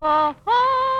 ఓహో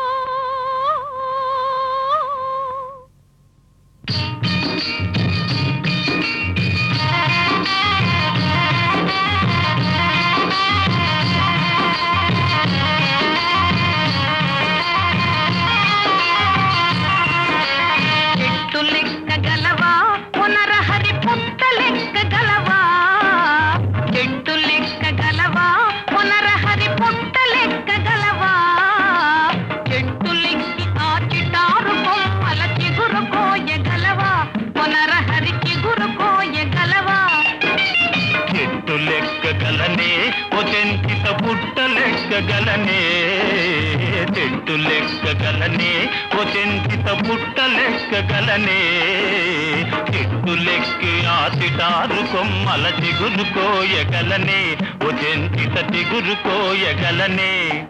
చెట్టు లెక్క గలవా పునరహరి పుట్ట లెక్క గలవా చెట్టు లెక్క గలవా పునరహరి పుట్ట లెక్క గలవా చెట్టు లెక్కి ఆ చిటారు కొమ్మల చిగురు కోయగలవా పునరహరి చిగురు కోయగలవా చెట్టు లెక్క గలనే ఓ చెంచిత పుట్ట లెక్క గలనే చెట్టు లెక్క గలనే ఓ చెంచిత పుట్ట లెక్క గలనే చెట్టు లెక్కి ఆ చిటారు కొమ్మల చిగురు కోయగలనే ఓ చెంచిత చిగురు కోయగలనే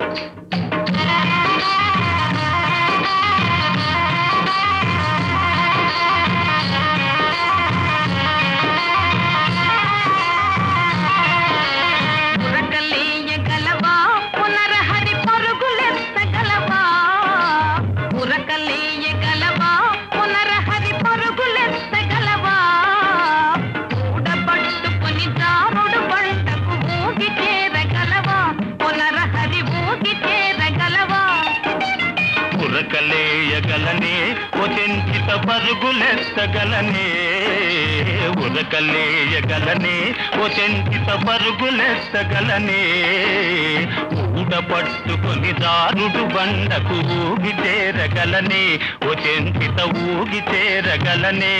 ఉరకలేయగలవా పునరహరి పరుగులెత్తగలవా ఉరకలేయగలవా పునరహరి పరుగులెత్తగలవా ఊడబట్టుకొని దారుడు బంటకు ఊగి చేరగలవా పునరహరి ఊగి చేరగలవా ఉరకలేయగలనే ఓ చెంచిత పరుగులెత్తగలనే ఉరకలేయగలనే ఓ చెంచిత పరుగులెత్తగలనే ఊడపట్టుకొని దారుడు బండకు ఊగి చేరగలనే ఓ చెంచిత ఊగి చేరగలనే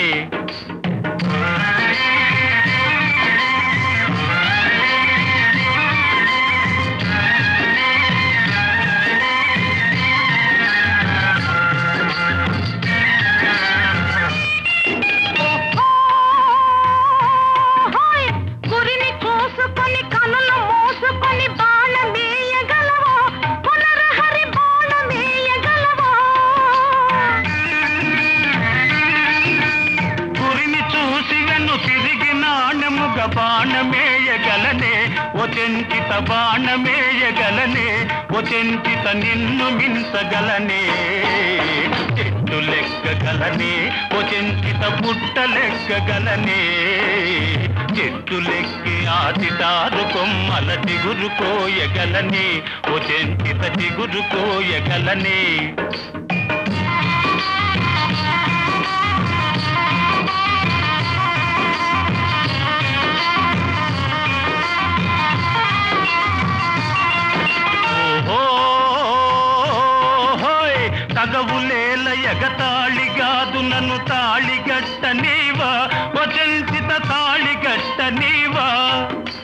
గురిని చూసుకొని కనులు మూసుకొని బాణమేయగలవా పునరహరి బాణమేయగలవా గురిని చూసి వెన్ను తిరిగి నాణముగ బాణమేయగలనే ఓ చెంచిత బాణమేయగలనే ఓ చెంచిత నిన్ను మించగలనే చెట్టు లెక్క గలనే ఓ చెంచిత పుట్ట లెక్క గలనే చెట్టు లెక్కి ఆ చిటారు కొమ్మల చిగురు కోయగలనే ఓ చెంచిత చిగురు కోయగలనే తగవులేల ఎగతాళిగాదు నన్ను తాళిగట్ట నీవా ఓ చెంచిత తాళిగట్ట నీవా